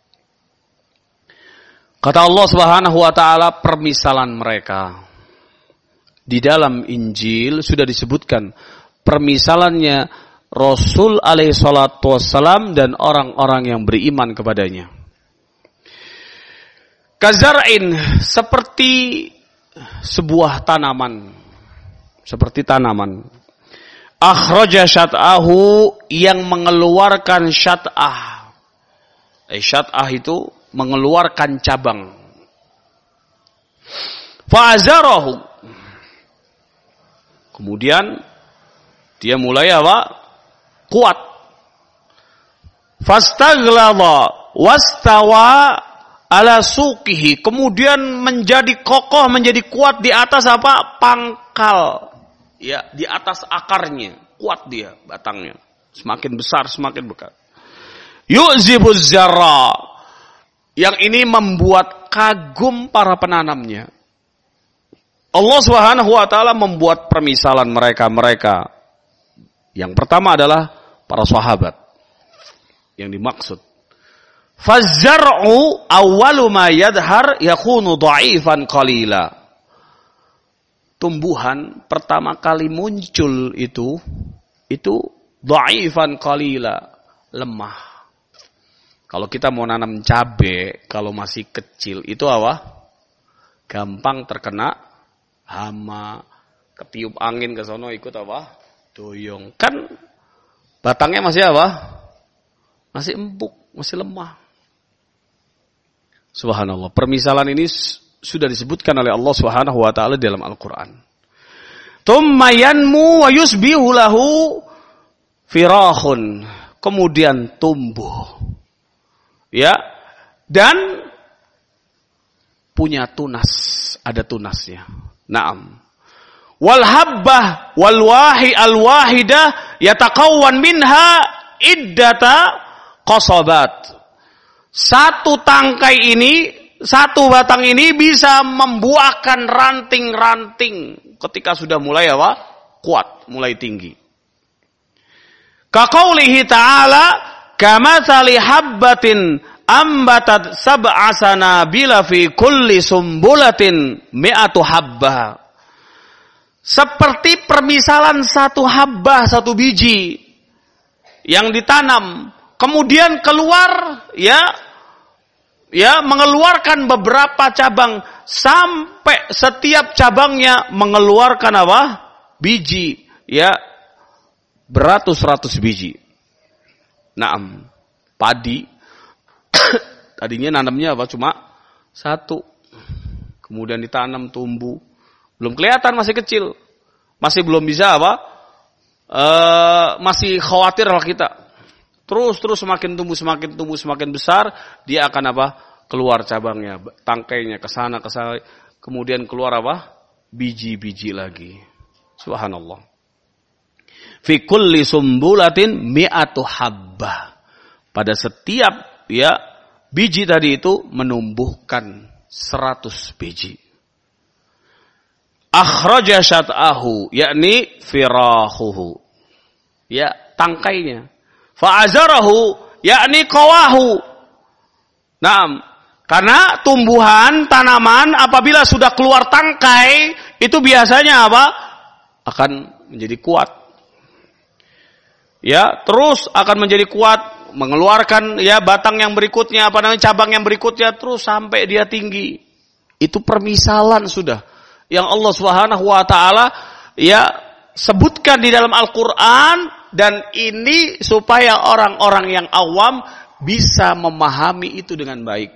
Kata Allah Subhanahu wa taala, permisalan mereka di dalam Injil sudah disebutkan permisalannya Rasul alaihi salatu wassalam dan orang-orang yang beriman kepadanya. Kazar'in, seperti sebuah tanaman, seperti tanaman. Akhraja syat'ahu, yang mengeluarkan syat'ah. Eh, syat'ah itu mengeluarkan cabang. Fa'azarahu, kemudian dia mulai apa? Kuat. Fastaghlaba wastawa ala suqihi, kemudian menjadi kokoh, menjadi kuat di atas apa? Pangkal. Ya, di atas akarnya, kuat dia batangnya. Semakin besar, semakin bekat. Yu'zibuz zarra, yang ini membuat kagum para penanamnya. Allah Subhanahu wa taala membuat permisalan mereka-mereka. Yang pertama adalah para sahabat. Yang dimaksud, Fazzar'u awwalu ma yadhar yakunu dha'ifan qalila. Tumbuhan pertama kali muncul itu itu dha'ifan qalila, lemah. Kalau kita mau nanam cabai, kalau masih kecil, itu apa? Gampang terkena hama, ketiup angin ke sono ikut apa? Doyong. Kan batangnya masih apa? Masih empuk, masih lemah. Subhanallah. Permisalan ini sudah disebutkan oleh Allah Subhanahu wa taala dalam Al-Qur'an. Tsumma yanmu wa yusbihu lahu firakhun. Kemudian tumbuh. Ya, dan punya tunas, ada tunasnya. Naam. Wal habbah wal wahi al wahidah yataqawwan minha iddata qasabat. Satu tangkai ini, satu batang ini bisa membuahkan ranting-ranting ketika sudah mulai apa? Kuat, mulai tinggi. Kaqaulihi ta'ala, kamatsali habbatin ambatat sab'a sanabila fi kulli sumbulatin mi'atu habbah. Seperti permisalan satu habbah, satu biji yang ditanam, kemudian keluar ya ya mengeluarkan beberapa cabang sampai setiap cabangnya mengeluarkan apa? Biji, ya, beratus-ratus biji. Naam, padi tadinya nanamnya apa? Cuma satu. Kemudian ditanam, tumbuh. Belum kelihatan, masih kecil. Masih belum bisa apa? E, masih khawatir lah kita. Terus-terus semakin tumbuh, semakin tumbuh, semakin besar, dia akan apa? Keluar cabangnya, tangkainya ke sana ke sana. Kemudian keluar apa? Biji-biji lagi. Subhanallah. Fi kulli sumbulatin mi'atu habbah. Pada setiap ya biji tadi itu menumbuhkan seratus biji. Akhraja syat'ahu, yakni firahuhu. Ya, tangkainya. Fa'azarahu, yakni qawahu. Naam, karena tumbuhan tanaman apabila sudah keluar tangkai itu biasanya apa? Akan menjadi kuat. Ya, terus akan menjadi kuat, mengeluarkan ya batang yang berikutnya, apa namanya, cabang yang berikutnya, terus sampai dia tinggi. Itu permisalan sudah. yang Allah Subhanahu wa taala ya sebutkan di dalam Al-Qur'an, dan ini supaya orang-orang yang awam bisa memahami itu dengan baik.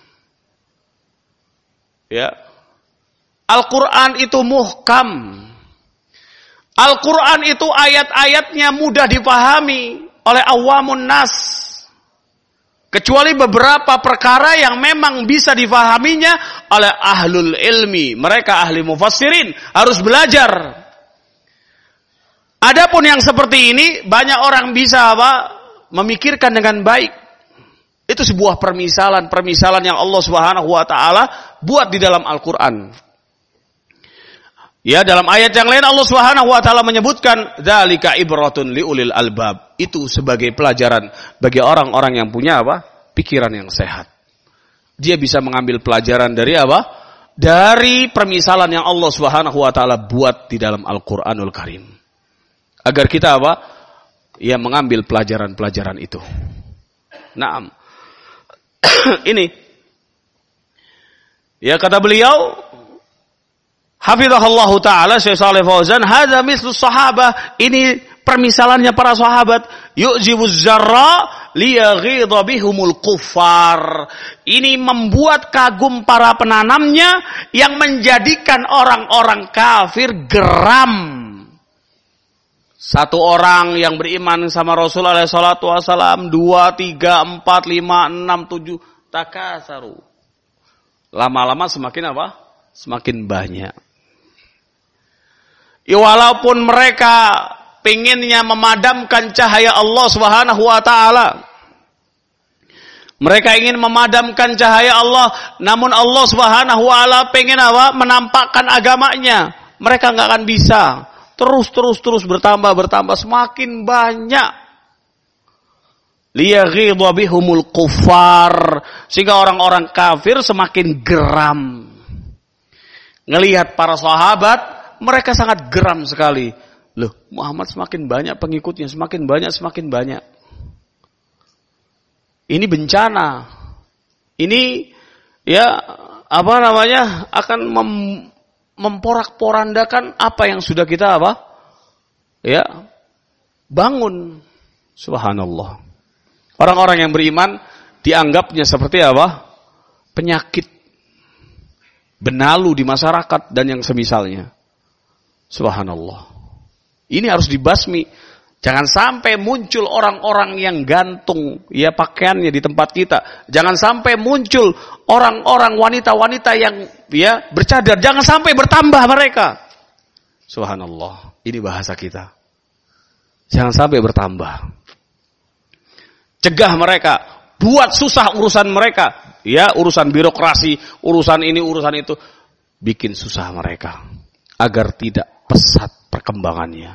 Ya. Al-Qur'an itu muhkam. Al-Qur'an itu ayat-ayatnya mudah dipahami oleh awamun nas. Kecuali beberapa perkara yang memang bisa difahaminya oleh ahlul ilmi. Mereka ahli mufassirin harus belajar. Adapun yang seperti ini banyak orang bisa apa? Memikirkan dengan baik. Itu sebuah permisalan, permisalan yang Allah Subhanahu wa taala buat di dalam Al-Qur'an. Ya, dalam ayat yang lain Allah Subhanahu wa taala menyebutkan dzalika ibratun liulil albab. Itu sebagai pelajaran bagi orang-orang yang punya apa? Pikiran yang sehat. Dia bisa mengambil pelajaran dari apa? Dari permisalan yang Allah Subhanahu wa taala buat di dalam Al-Qur'anul Karim. Agar kita apa? Ya, mengambil pelajaran-pelajaran itu. Naam. Ini. Ya, kata beliau, hafizahullahu taala Syekh Shalih Fauzan, hadza mislu sahabah, ini permisalannya para sahabat, yu'jibuz zarra liyaghidha bihumul kuffar. Ini membuat kagum para penanamnya yang menjadikan orang-orang kafir geram. Satu orang yang beriman sama Rasul alaihi salatu wasalam, dua, tiga, empat, lima, enam, tujuh, takasaru. Lama-lama semakin apa? Semakin banyak. Ya, walaupun mereka pengennya memadamkan cahaya Allah Subhanahu wa taala. Mereka ingin memadamkan cahaya Allah, namun Allah Subhanahu wa taala pengen apa? Menampakkan agamanya. Mereka enggak akan bisa. Terus terus terus bertambah bertambah semakin banyak. Liyaghidha bihumul kuffar, sehingga orang-orang kafir semakin geram. Ngelihat para sahabat, mereka sangat geram sekali. Loh, Muhammad semakin banyak pengikutnya, semakin banyak, semakin banyak. Ini bencana. Ini ya apa namanya? Akan mem, memporak-porandakan apa yang sudah kita apa? Ya, bangun. Subhanallah. Orang-orang yang beriman dianggapnya seperti apa? Penyakit, benalu di masyarakat dan yang semisalnya. Subhanallah. Ini harus dibasmi. Jangan sampai muncul orang-orang yang gantung ya pakaiannya di tempat kita. Jangan sampai muncul orang-orang wanita-wanita yang ya bercadar. Jangan sampai bertambah mereka. Subhanallah. Ini bahasa kita. Jangan sampai bertambah. Cegah mereka. Buat susah urusan mereka. Ya, urusan birokrasi, urusan ini, urusan itu. Bikin susah mereka. Agar tidak pesat perkembangannya.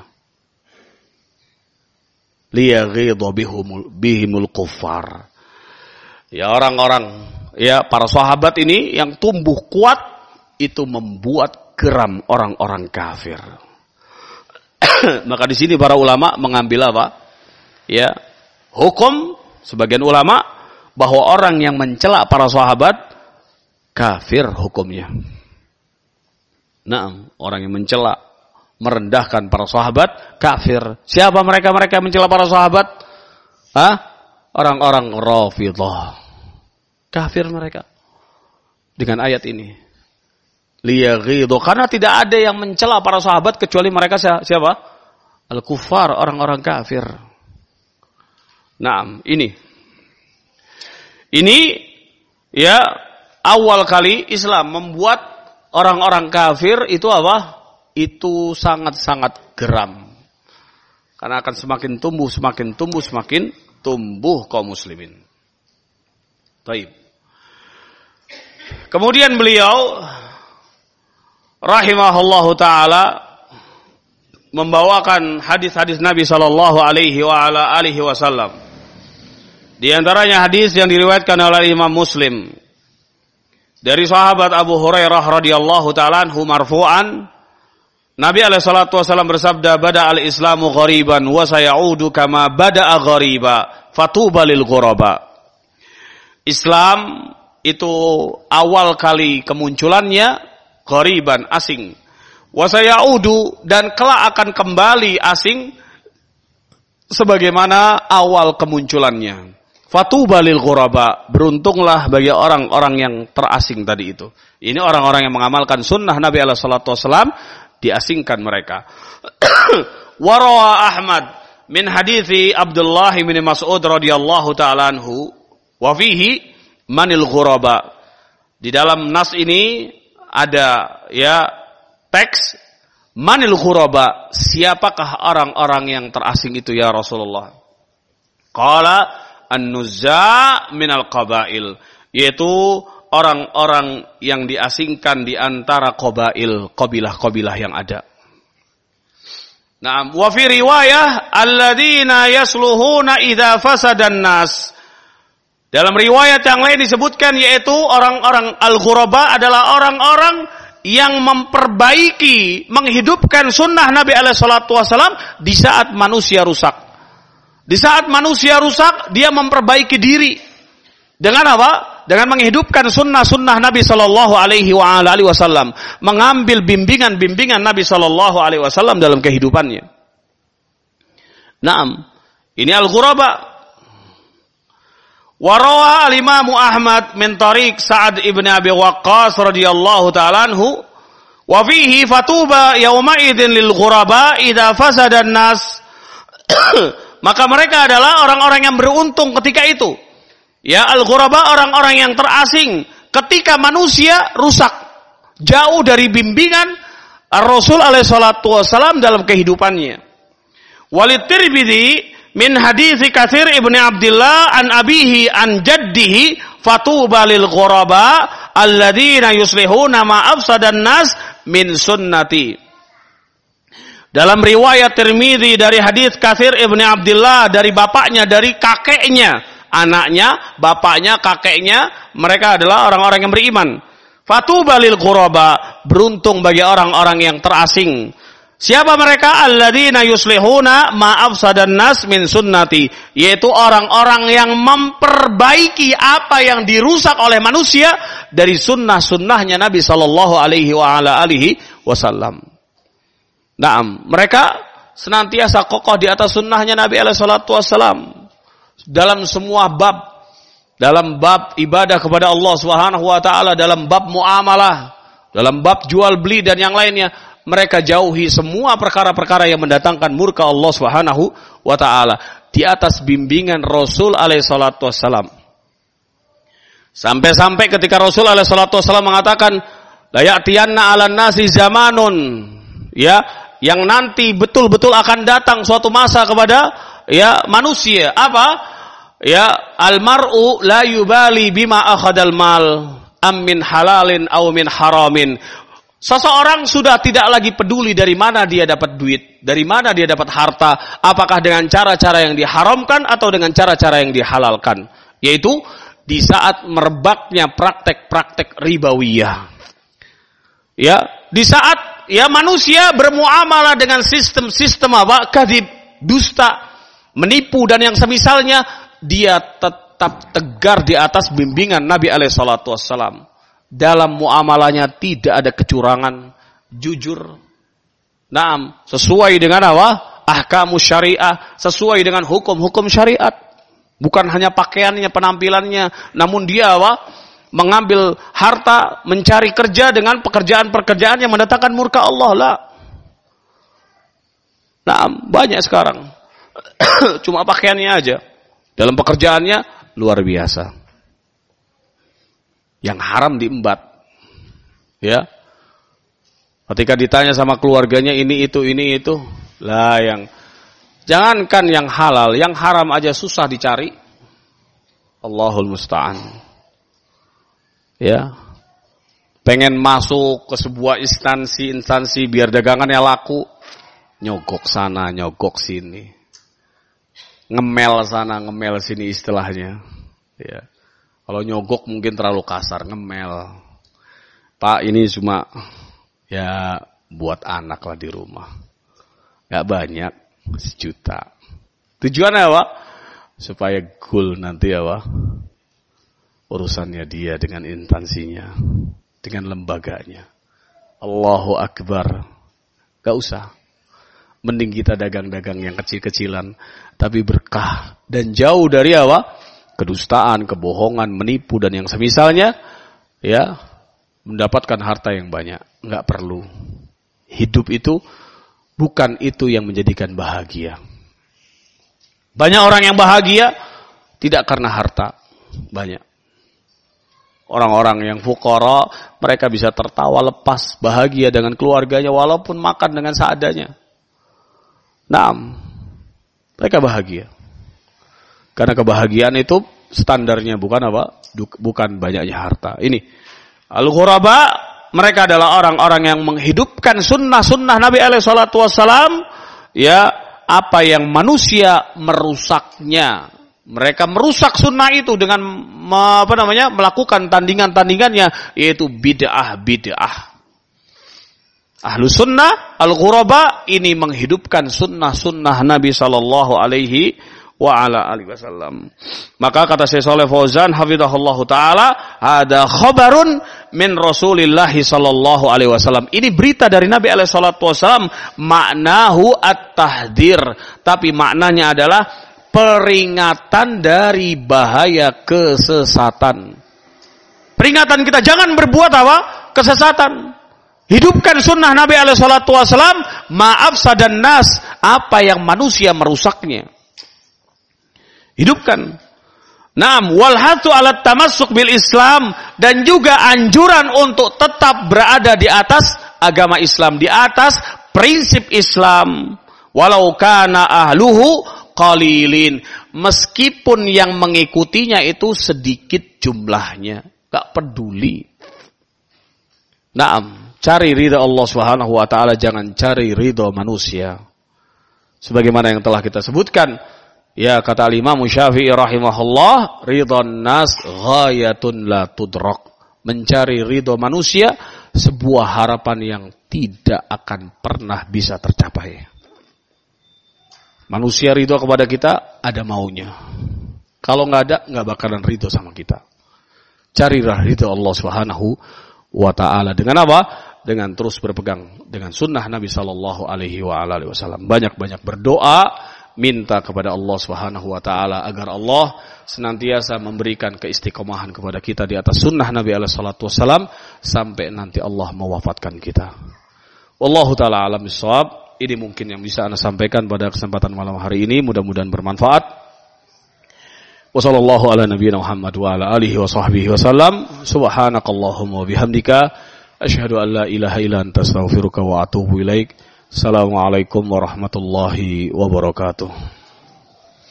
Liyaghidha bihumul bihimul kuffar. Ya, orang-orang ya para sahabat ini yang tumbuh kuat itu membuat geram orang-orang kafir. Maka di sini para ulama mengambil apa? Ya, hukum sebagian ulama bahwa orang yang mencela para sahabat kafir hukumnya. Nah, orang yang mencela, merendahkan para sahabat kafir. Siapa mereka-mereka yang mencela para sahabat? Hah? Orang-orang Rafidhah. Kafir mereka. Dengan ayat ini. Liyaghidha, karena tidak ada yang mencela para sahabat kecuali mereka siapa? Al-kuffar, orang-orang kafir. Nah, ini. Ini ya awal kali Islam membuat orang-orang kafir itu apa? Itu sangat-sangat geram. Karena akan semakin tumbuh, semakin tumbuh, semakin tumbuh kaum muslimin. Baik. Kemudian beliau rahimahullahu taala membawakan hadis-hadis Nabi sallallahu alaihi wa ala alihi wasallam. Di antaranya hadis yang diriwayatkan oleh Imam Muslim dari sahabat Abu Hurairah radhiyallahu taala anhu marfu'an, Nabi alaihi salatu wasallam bersabda, "Bada al-Islamu ghariban wa sayaudu kama bada'a ghariba, fatuba lil ghuraba." Islam itu awal kali kemunculannya ghariban, asing. Wa sayaudu, dan kelak akan kembali asing sebagaimana awal kemunculannya. Fatuba lil ghuraba, beruntunglah bagi orang-orang yang terasing tadi itu. Ini orang-orang yang mengamalkan sunnah Nabi alaihi salatu wasallam, diasingkan mereka. Warawa Ahmad min hadithi Abdullah bin Mas'ud radhiyallahu ta'ala anhu wa fihi manil ghuraba. Di dalam nas ini ada ya teks manil ghuraba, siapakah orang-orang yang terasing itu ya Rasulullah? Qala an-nuzza minal qabail, yaitu orang-orang yang diasingkan di antara qabail, qabilah-qabilah yang ada. Nah, wa fi riwayah alladzina yasluhuna idza fasadan nas. Dalam riwayat yang lain disebutkan yaitu orang-orang al-ghuraba adalah orang-orang yang memperbaiki, menghidupkan sunnah Nabi alaihi salatu wasallam di saat manusia rusak. Di saat manusia rusak, dia memperbaiki diri. Dengan apa? Dengan menghidupkan sunnah-sunnah Nabi sallallahu alaihi wasallam, mengambil bimbingan-bimbingan Nabi sallallahu alaihi wasallam dalam kehidupannya. Naam, ini al-ghuraba. Warawa al-Imam Ahmad min tariq Sa'ad ibn Abi Waqqas radhiyallahu ta'ala anhu wa fihi fatuba yawma idzin lil ghuraba idza fasada an-nas. Maka mereka adalah orang-orang yang beruntung ketika itu. Ya, al-ghuraba, orang-orang yang terasing ketika manusia rusak, jauh dari bimbingan Rasul alaihi salatu wasallam dalam kehidupannya. Walid Tirmidzi min hadithi Katsir ibn Abdullah an abihi an jaddihi fatuba lil ghuraba alladzina yuslihuna ma afsadan nas min sunnati. Dalam riwayat Tirmidzi dari hadis Katsir ibn Abdullah dari bapaknya, dari kakeknya, anaknya, bapaknya, kakeknya, mereka adalah orang-orang yang beriman. Fatuba lil ghuraba, beruntung bagi orang-orang yang terasing. Siapa mereka? Alladzina yuslihuna ma afsadan nas min sunnati, yaitu orang-orang yang memperbaiki apa yang dirusak oleh manusia dari sunnah-sunnahnya Nabi sallallahu alaihi wa ala alihi wasallam. Naam, mereka senantiasa kokoh di atas sunnahnya Nabi alaihi salatu wassalam dalam semua bab, dalam bab ibadah kepada Allah Subhanahu wa taala, dalam bab muamalah, dalam bab jual beli dan yang lainnya. Mereka jauhi semua perkara-perkara yang mendatangkan murka Allah Subhanahu wa taala di atas bimbingan Rasul alaihi salatu wassalam. Sampai-sampai ketika Rasul alaihi salatu wassalam mengatakan la ya'tiyanna 'alan nasi zamanun, ya, yang nanti betul-betul akan datang suatu masa kepada ya manusia, apa? Ya, al-mar'u la yubali bima akhadal mal am min halalin aw min haramin. Seseorang sudah tidak lagi peduli dari mana dia dapat duit, dari mana dia dapat harta, apakah dengan cara-cara yang diharamkan atau dengan cara-cara yang dihalalkan, yaitu di saat merebaknya praktek-praktek ribawiyah. Ya, di saat ya manusia bermuamalah dengan sistem-sistem apa? Kadzib, dusta, menipu dan yang semisalnya, dia tetap tegar di atas bimbingan Nabi alaihi salatu wassalam. Dalam muamalahnya tidak ada kecurangan, jujur. Naam, sesuai dengan apa? Ahkamus syariah, sesuai dengan hukum-hukum syariat. Bukan hanya pakaiannya, penampilannya, namun dia apa? Mengambil harta, mencari kerja dengan pekerjaan-pekerjaan yang mendatangkan murka Allah lah. Nah, banyak sekarang. Cuma pakaiannya aja. Dalam pekerjaannya luar biasa. Yang haram diembat. Ya. Ketika ditanya sama keluarganya ini itu ini itu, lah yang jangankan yang halal, yang haram aja susah dicari. Allahul musta'an. Ya, pengen masuk ke sebuah instansi-instansi biar dagangannya laku, nyogok sana, nyogok sini, ngemel sana, ngemel sini istilahnya. Ya, kalau nyogok mungkin terlalu kasar, ngemel. Pak, ini cuma ya buat anak lah di rumah, nggak banyak, sejuta. Tujuannya apa? Supaya goal nanti apa? Urusannya dia dengan instansinya, dengan lembaganya. Allahu Akbar. Gak usah. Mending kita dagang-dagang yang kecil-kecilan, tapi berkah dan jauh dari apa? Kedustaan, kebohongan, menipu dan yang semisalnya, ya, mendapatkan harta yang banyak. Enggak perlu. Hidup itu bukan itu yang menjadikan bahagia. Banyak orang yang bahagia tidak karena harta, banyak. Orang-orang yang fuqara, mereka bisa tertawa lepas, bahagia dengan keluarganya walaupun makan dengan seadanya. Naam, mereka bahagia. Karena kebahagiaan itu standarnya bukan apa? Bukan banyaknya harta. Ini al-ghuraba, mereka adalah orang-orang yang menghidupkan sunnah-sunnah Nabi alaihi salatu wassalam, ya, apa yang manusia merusaknya. Mereka merusak sunnah itu dengan apa namanya? Melakukan tandingan-tandingannya, yaitu bid'ah-bid'ah. Ahlu sunnah, al-ghuraba, ini menghidupkan sunnah-sunnah Nabi sallallahu alaihi wa ala alihi wasallam. Maka kata Syekh Shalih Fauzan hafizahullahu taala, ada khabarun min Rasulillah sallallahu alaihi wasallam. Ini berita dari Nabi alaihi salatu wasallam, maknahu at-tahdzir, tapi maknanya adalah peringatan dari bahaya kesesatan. Peringatan kita jangan berbuat apa? Kesesatan. Hidupkan sunnah Nabi alaihi salatu wasallam, maaf sadan nas, apa yang manusia merusaknya. Hidupkan. Naam, wal hathu ala tamassuk bil Islam, dan juga anjuran untuk tetap berada di atas agama Islam, di atas prinsip Islam. Walau kana ahluhu qalilin, meskipun yang mengikutinya itu sedikit jumlahnya, gak peduli. Naam. Cari ridha Allah Subhanahu wa taala, jangan cari ridha manusia. Sebagaimana yang telah kita sebutkan, ya, kata Imam Syafi'i rahimahullah, ridhan nas ghayatun la tudrak. Mencari ridha manusia sebuah harapan yang tidak akan pernah bisa tercapai. Manusia ridha kepada kita ada maunya. Kalau enggak ada, enggak bakalan ridha sama kita. Carilah ridha Allah Subhanahu wa taala dengan apa? Dengan terus berpegang dengan sunnah Nabi sallallahu alaihi wasallam. Banyak-banyak berdoa, minta kepada Allah Subhanahu wa taala agar Allah senantiasa memberikan keistiqomahan kepada kita di atas sunnah Nabi alaihi salatu wasallam sampai nanti Allah mewafatkan kita. Wallahu taala alam bissawab. Ini mungkin yang bisa Anda sampaikan pada kesempatan malam hari ini, mudah-mudahan bermanfaat. Wassallallahu ala nabiyina Muhammad wa ala alihi wa sahbihi wasallam. Subhanakallahumma wa bihamdika asyhadu an la ilaha illa anta astaghfiruka wa atubu ilaik. Assalamualaikum warahmatullahi wabarakatuh.